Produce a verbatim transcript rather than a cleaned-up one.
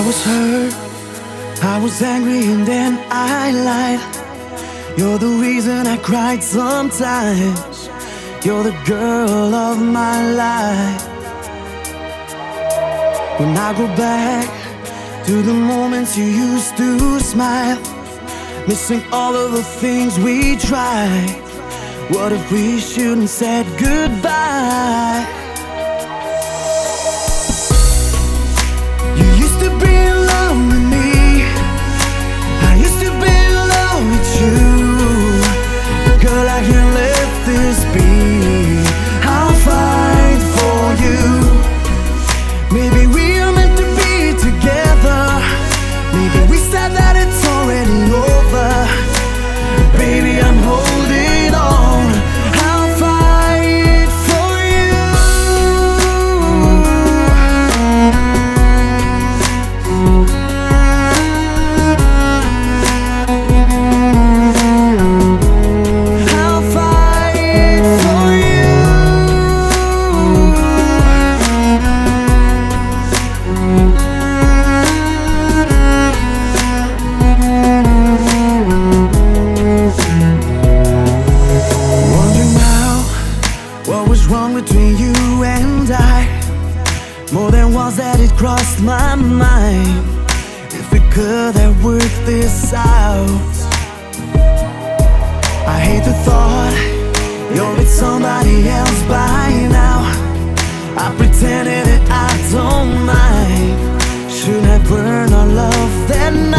was hurt, I was angry, and then I lied. You're the reason I cried sometimes. You're the girl of my life. When I go back to the moments you used to smile, missing all of the things we tried. What if we shouldn't said goodbye? You used to be in love with me, I used to be in love with you. Girl, I can't let this be. I'll fight for you. Maybe we are meant to be together. Maybe we said that it's already over. Baby, I'm holding on. I'll fight for you. I'll fight for you. Wondering now what was wrong between you and I. More than once that it crossed my mind. If we could have worked this out. I hate the thought you're with somebody else by now. I pretended that I don't mind. Shouldn't have burned our love that night.